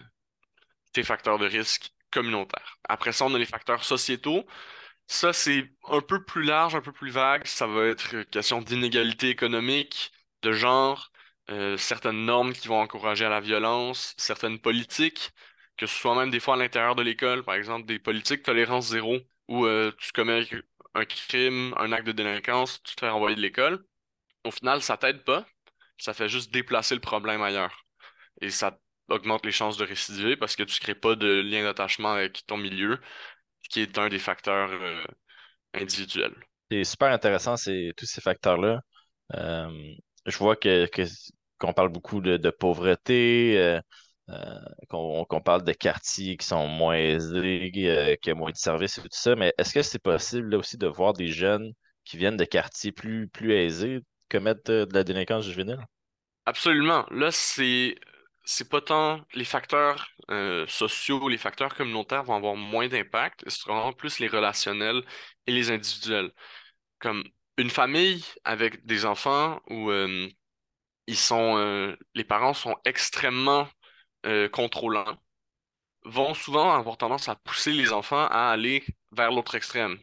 tes facteurs de risque communautaires. Après ça, on a les facteurs sociétaux. Ça, c'est un peu plus large, un peu plus vague. Ça va être question d'inégalité économique, de genre, euh, certaines normes qui vont encourager à la violence, certaines politiques, que ce soit même des fois à l'intérieur de l'école, par exemple des politiques tolérance zéro, où euh, tu commets un crime, un acte de délinquance, tu te fais renvoyer de l'école. Au final, ça t'aide pas, ça fait juste déplacer le problème ailleurs. Et ça augmente les chances de récidiver parce que tu crées pas de lien d'attachement avec ton milieu, ce qui est un des facteurs euh, individuels. C'est super intéressant, c'est, tous ces facteurs-là. Euh, je vois que, que- qu'on parle beaucoup de, de pauvreté, euh, euh, qu'on, qu'on parle de quartiers qui sont moins aisés, euh, qui ont moins de services et tout ça, mais est-ce que c'est possible là, aussi de voir des jeunes qui viennent de quartiers plus, plus aisés commettre de, de la délinquance juvénile? Absolument. Là, c'est c'est pas tant les facteurs euh, sociaux, les facteurs communautaires vont avoir moins d'impact, ce sera vraiment plus les relationnels et les individuels. Comme une famille avec des enfants où euh, ils sont euh, les parents sont extrêmement euh, contrôlants, vont souvent avoir tendance à pousser les enfants à aller vers l'autre extrême.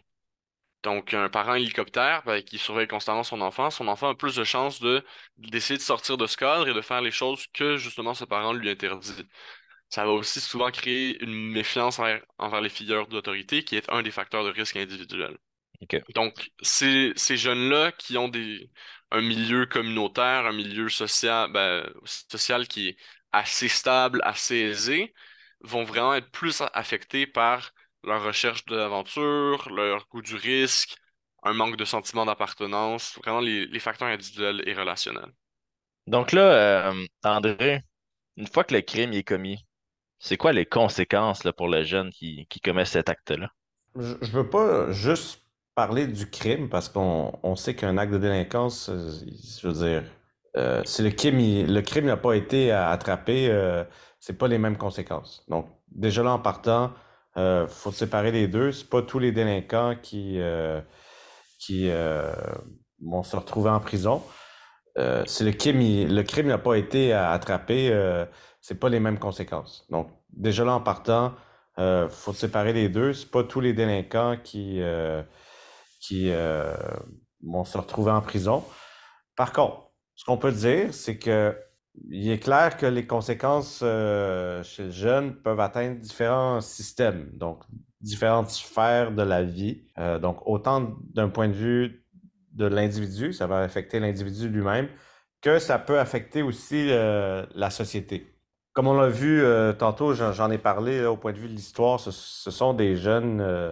Donc, un parent hélicoptère ben, qui surveille constamment son enfant, son enfant a plus de chances de d'essayer de sortir de ce cadre et de faire les choses que justement ce parent lui interdit. Ça va aussi souvent créer une méfiance envers, envers les figures d'autorité, qui est un des facteurs de risque individuel. OK. Donc, ces, ces jeunes-là qui ont des, un milieu communautaire, un milieu social, ben, social qui est assez stable, assez aisé, vont vraiment être plus affectés par leur recherche d'aventure, leur goût du risque, un manque de sentiment d'appartenance, vraiment les, les facteurs individuels et relationnels. Donc là, euh, André, une fois que le crime est commis, c'est quoi les conséquences là, pour le jeune qui, qui commet cet acte-là? Je, je veux pas juste parler du crime parce qu'on on sait qu'un acte de délinquance, euh, je veux dire, euh, si le crime, il- le crime n'a pas été euh, attrapé, euh, c'est pas les mêmes conséquences. Donc, déjà là, en partant, euh, faut séparer les deux. C'est pas tous les délinquants qui, euh, qui euh, vont se retrouver en prison. Euh, si le crime, il- le crime n'a pas été euh, attrapé, euh, c'est pas les mêmes conséquences. Donc, déjà là, en partant, euh, faut séparer les deux. C'est pas tous les délinquants qui, euh, qui euh, vont se retrouver en prison. Par contre, ce qu'on peut dire, c'est que il est clair que les conséquences euh, chez le jeune peuvent atteindre différents systèmes, donc différentes sphères de la vie. Euh, donc, autant d'un point de vue de l'individu, ça va affecter l'individu lui-même, que ça peut affecter aussi euh, la société. Comme on l'a vu euh, tantôt, j'en j'en ai parlé là, au point de vue de l'histoire, ce, ce sont des jeunes euh,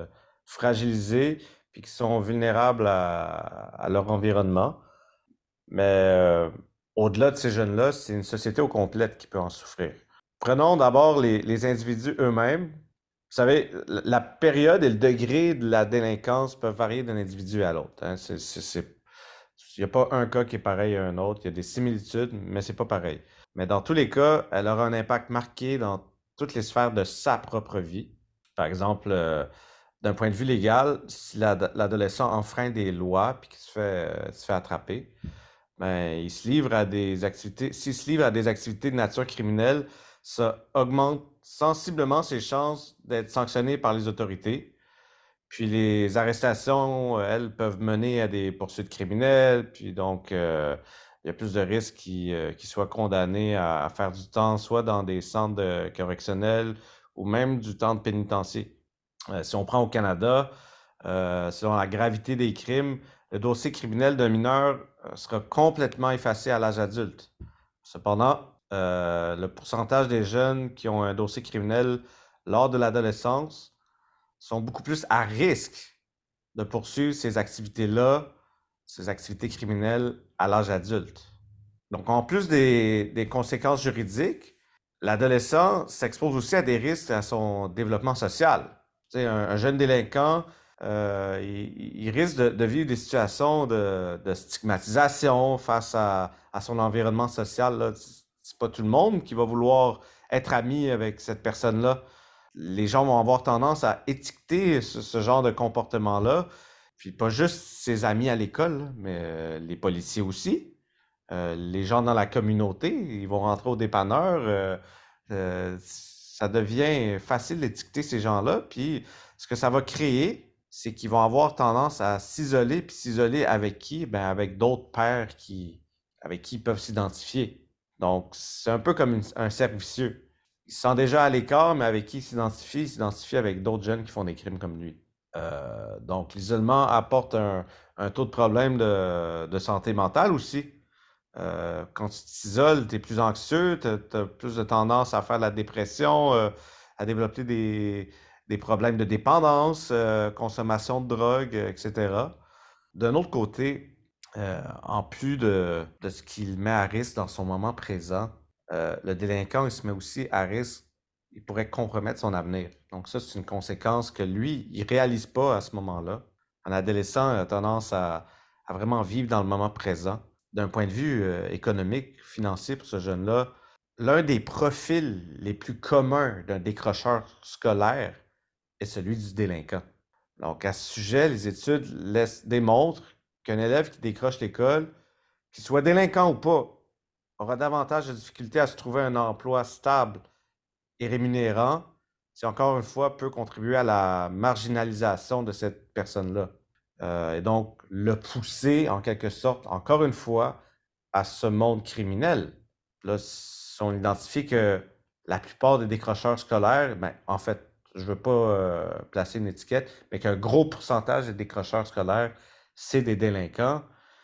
fragilisés puis qui sont vulnérables à, à leur environnement. Mais euh, au-delà de ces jeunes-là, c'est une société au complète qui peut en souffrir. Prenons d'abord les, les individus eux-mêmes. Vous savez, la la période et le degré de la délinquance peuvent varier d'un individu à l'autre. Hein. C'est, c'est, c'est- Il n'y a pas un cas qui est pareil à un autre. Il y a des similitudes, mais c'est pas pareil. Mais dans tous les cas, elle aura un impact marqué dans toutes les sphères de sa propre vie. Par exemple, euh, d'un point de vue légal, si l'ad- l'adolescent enfreint des lois puis qu'il se fait, euh, se fait attraper, ben, il se livre à des activités. S'il se livre à des activités de nature criminelle, ça augmente sensiblement ses chances d'être sanctionné par les autorités. Puis les arrestations, euh, elles, peuvent mener à des poursuites criminelles. Puis donc, euh, il y a plus de risques qu'il euh, qu'il soit condamné à, à faire du temps, soit dans des centres de- correctionnels ou même du temps de pénitencier. Euh, si on prend au Canada, euh, selon la gravité des crimes, le dossier criminel d'un mineur euh, sera complètement effacé à l'âge adulte. Cependant, euh, le pourcentage des jeunes qui ont un dossier criminel lors de l'adolescence sont beaucoup plus à risque de poursuivre ces activités-là, ces activités criminelles à l'âge adulte. Donc, en plus des, des conséquences juridiques, l'adolescent s'expose aussi à des risques à son développement social. Tu sais, un, un jeune délinquant, euh, il, il risque de, de vivre des situations de, de stigmatisation face à, à son environnement social, là. C'est pas tout le monde qui va vouloir être ami avec cette personne-là. Les gens vont avoir tendance à étiqueter ce, ce genre de comportement-là. Puis pas juste ses amis à l'école, mais euh, les policiers aussi. Euh, les gens dans la communauté, ils vont rentrer au dépanneur. euh, euh, ça devient facile d'étiqueter ces gens-là. Puis ce que ça va créer, c'est qu'ils vont avoir tendance à s'isoler. Puis s'isoler avec qui? Ben, avec d'autres pairs qui, avec qui ils peuvent s'identifier. Donc, c'est un peu comme une- un cercle vicieux. Ils se sent déjà à l'écart, mais avec qui il s'identifie? Il s'identifie avec d'autres jeunes qui font des crimes comme lui. Euh, donc, l'isolement apporte un, un taux de problème de, de santé mentale aussi. Euh, quand tu t'isoles, tu es plus anxieux, tu as plus de tendance à faire de la dépression, euh, à développer des, des problèmes de dépendance, euh, consommation de drogue, euh, et cetera. D'un autre côté, euh, en plus de, de ce qu'il met à risque dans son moment présent, euh, le délinquant, il se met aussi à risque, il pourrait compromettre son avenir. Donc ça, c'est une conséquence que lui, il ne réalise pas à ce moment-là. Un adolescent a tendance à, à vraiment vivre dans le moment présent. D'un point de vue euh, économique, financier pour ce jeune-là, l'un des profils les plus communs d'un décrocheur scolaire est celui du délinquant. Donc, à ce sujet, les études laissent, démontrent qu'un élève qui décroche l'école, qu'il soit délinquant ou pas, aura davantage de difficultés à se trouver un emploi stable et rémunérant, si encore une fois peut contribuer à la marginalisation de cette personne-là. Euh, et donc, le pousser en quelque sorte, encore une fois, à ce monde criminel. Là, si on identifie que la plupart des décrocheurs scolaires, ben, en fait, je ne veux pas euh, placer une étiquette, mais qu'un gros pourcentage des décrocheurs scolaires, c'est des délinquants,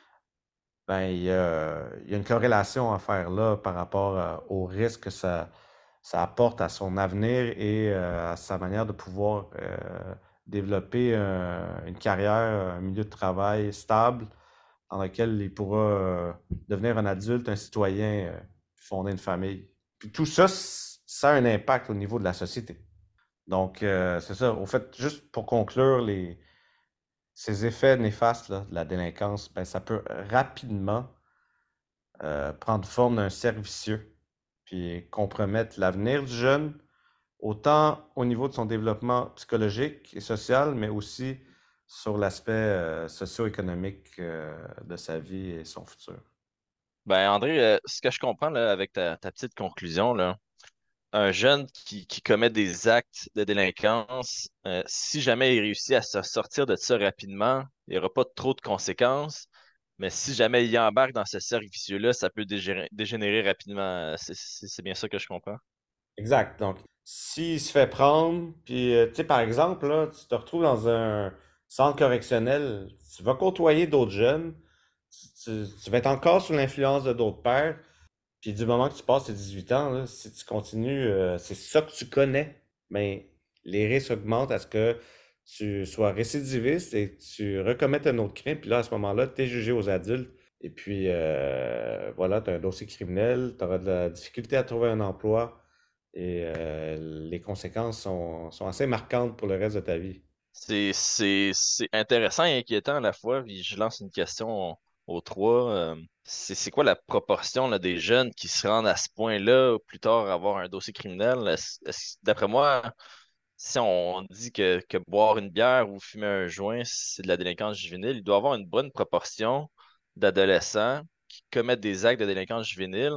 ben, il y a, il y a une corrélation à faire là par rapport euh, au risque que ça, ça apporte à son avenir et euh, à sa manière de pouvoir euh, développer euh, une carrière, un milieu de travail stable dans lequel il pourra euh, devenir un adulte, un citoyen, euh, fonder une famille. Puis tout ça, c- ça a un impact au niveau de la société. Donc, euh, c'est ça. Au fait, juste pour conclure, les, ces effets néfastes là, de la délinquance, ben, ça peut rapidement euh, prendre forme d'un cercle vicieux, puis compromettre l'avenir du jeune, autant au niveau de son développement psychologique et social, mais aussi sur l'aspect euh, socio-économique euh, de sa vie et son futur. Ben, André, euh, ce que je comprends là, avec ta, ta petite conclusion, là, un jeune qui, qui commet des actes de délinquance, euh, si jamais il réussit à se sortir de ça rapidement, il n'y aura pas trop de conséquences. Mais si jamais il embarque dans ce cercle vicieux-là, ça peut dégénérer, dégénérer rapidement. C'est c'est- c'est bien ça que je comprends. Exact. Donc, s'il se fait prendre, puis, euh, tu sais, par exemple, là, tu te retrouves dans un centre correctionnel, tu vas côtoyer d'autres jeunes, tu, tu- tu vas être encore sous l'influence de d'autres pères, puis du moment que tu passes tes dix-huit ans, là, si tu continues, euh, c'est ça que tu connais, mais les risques augmentent à ce que tu sois récidiviste et que tu recommettes un autre crime. Puis là, à ce moment-là, tu es jugé aux adultes. Et puis, euh, voilà, tu as un dossier criminel, tu auras de la difficulté à trouver un emploi. Et euh, les conséquences sont, sont assez marquantes pour le reste de ta vie. C'est, c'est, c'est intéressant et inquiétant à la fois. Puis je lance une question aux trois. Euh, c'est, c'est quoi la proportion là, des jeunes qui se rendent à ce point-là, ou plus tard avoir un dossier criminel? Est-ce- est-ce- d'après moi, si on dit que, que boire une bière ou fumer un joint, c'est de la délinquance juvénile, il doit y avoir une bonne proportion d'adolescents qui commettent des actes de délinquance juvénile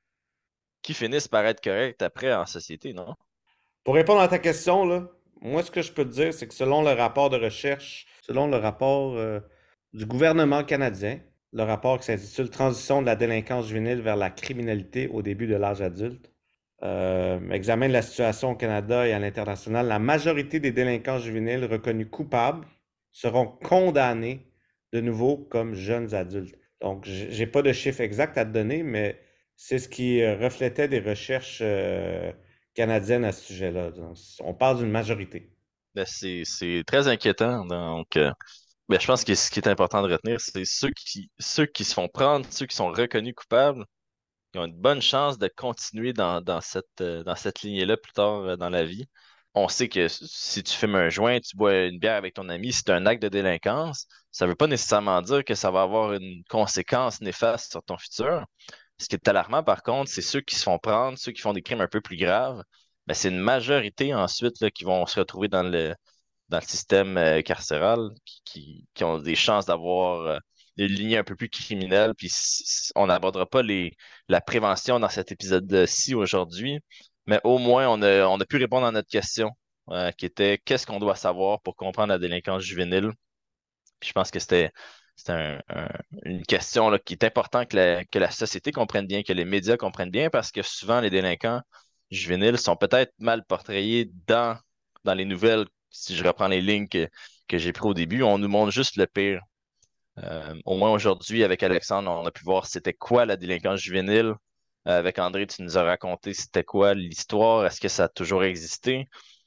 qui finissent par être corrects après en société, non? Pour répondre à ta question, là, moi, ce que je peux te dire, c'est que selon le rapport de recherche, selon le rapport euh, du gouvernement canadien, le rapport qui s'intitule Transition de la délinquance juvénile vers la criminalité au début de l'âge adulte, euh, examine la situation au Canada et à l'international. La majorité des délinquants juvéniles reconnus coupables seront condamnés de nouveau comme jeunes adultes. Donc, j- j'ai pas de chiffre exact à te donner, mais c'est ce qui euh, reflétait des recherches euh, canadiennes à ce sujet-là. Donc, on parle d'une majorité. Ben, c'est, c'est très inquiétant. Donc, euh, ben, je pense que ce qui est important de retenir, c'est ceux qui, ceux qui se font prendre, ceux qui sont reconnus coupables, ils ont une bonne chance de continuer dans, dans cette, euh, dans cette lignée-là plus tard euh, dans la vie. On sait que si tu fumes un joint, tu bois une bière avec ton ami, c'est un acte de délinquance. Ça ne veut pas nécessairement dire que ça va avoir une conséquence néfaste sur ton futur. Ce qui est alarmant, par contre, c'est ceux qui se font prendre, ceux qui font des crimes un peu plus graves. Ben, c'est une majorité ensuite là, qui vont se retrouver dans le, dans le système euh, carcéral, qui, qui, qui ont des chances d'avoir euh, des lignées un peu plus criminelles. Puis s- s- on n'abordera pas les, la prévention dans cet épisode-ci aujourd'hui, mais au moins on a, on a pu répondre à notre question, euh, qui était qu'est-ce qu'on doit savoir pour comprendre la délinquance juvénile. Puis je pense que c'était c'était un- un- une question là, qui est importante que la, que la société comprenne bien, que les médias comprennent bien, parce que souvent les délinquants juvéniles sont peut-être mal portrayés dans, dans les nouvelles. Si je reprends les lignes que, que j'ai prises au début, on nous montre juste le pire. Euh, au moins aujourd'hui, avec Alexandre, on a pu voir c'était quoi la délinquance juvénile. Euh, avec André, tu nous as raconté c'était quoi l'histoire, est-ce que ça a toujours existé?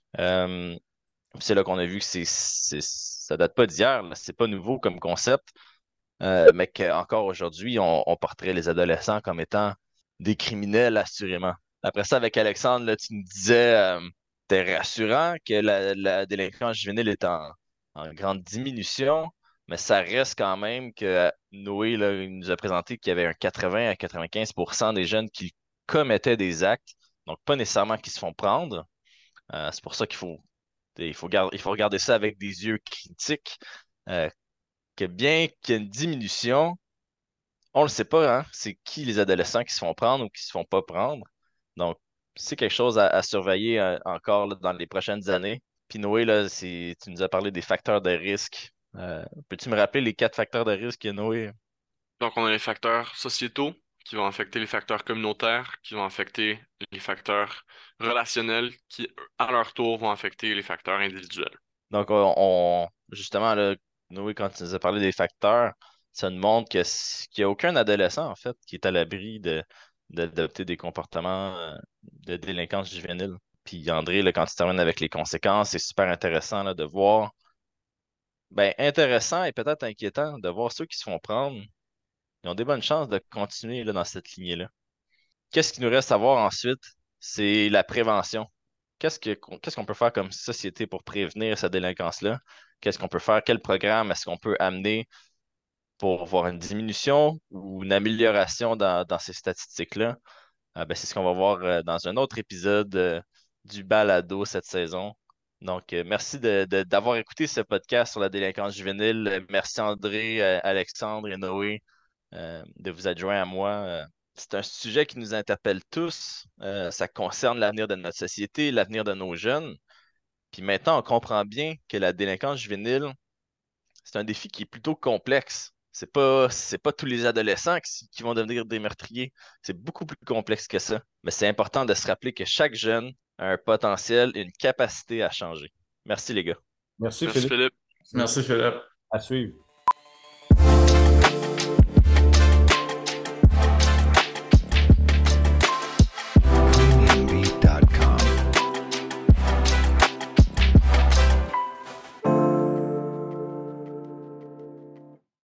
Euh, c'est là qu'on a vu que c'est, c'est, ça date pas d'hier, là, c'est pas nouveau comme concept, euh, mais qu'encore aujourd'hui, on, on porterait les adolescents comme étant des criminels, assurément. Après ça, avec Alexandre, là, tu nous disais, euh, t'es rassurant que la, la délinquance juvénile est en, en grande diminution, mais ça reste quand même que Noé, là, il nous a présenté qu'il y avait un quatre-vingts à quatre-vingt-quinze pour cent des jeunes qui commettaient des actes, donc pas nécessairement qui se font prendre. Euh, c'est pour ça qu'il faut, il faut, gar- il faut regarder ça avec des yeux critiques, euh, que bien qu'il y ait une diminution, on le sait pas, hein, c'est qui les adolescents qui se font prendre ou qui se font pas prendre. Donc, c'est quelque chose à, à surveiller euh, encore là, dans les prochaines années. Puis Noé, là, c'est, tu nous as parlé des facteurs de risque. Euh, peux-tu me rappeler les quatre facteurs de risque, Noé? Donc, on a les facteurs sociétaux qui vont affecter les facteurs communautaires, qui vont affecter les facteurs relationnels, qui, à leur tour, vont affecter les facteurs individuels. Donc, on, on- justement, là, Noé, quand tu nous as parlé des facteurs, ça nous montre que s- qu'il n'y a aucun adolescent, en fait, qui est à l'abri de, d'adopter des comportements euh, de délinquance juvénile. Puis André, là, quand tu termines avec les conséquences, c'est super intéressant là, de voir, ben, intéressant et peut-être inquiétant de voir ceux qui se font prendre, ils ont des bonnes chances de continuer là, dans cette lignée-là. Qu'est-ce qui nous reste à voir ensuite? C'est la prévention. Qu'est-ce que, qu'est-ce qu'on peut faire comme société pour prévenir cette délinquance-là? Qu'est-ce qu'on peut faire? Quel programme est-ce qu'on peut amener pour voir une diminution ou une amélioration dans, dans ces statistiques-là? Ah, ben, c'est ce qu'on va voir euh, dans un autre épisode euh, du Balado cette saison. Donc, euh, merci de, de- d'avoir écouté ce podcast sur la délinquance juvénile. Euh, Merci André, euh, Alexandre et Noé euh, de vous être joints à moi. Euh, c'est un sujet qui nous interpelle tous. Euh, ça concerne l'avenir de notre société, l'avenir de nos jeunes. Puis maintenant, on comprend bien que la délinquance juvénile, c'est un défi qui est plutôt complexe. C'est pas, c'est pas tous les adolescents qui, qui vont devenir des meurtriers. C'est beaucoup plus complexe que ça. Mais c'est important de se rappeler que chaque jeune a un potentiel et une capacité à changer. Merci les gars. Merci, Merci, Philippe. Philippe. Merci, Philippe. À suivre.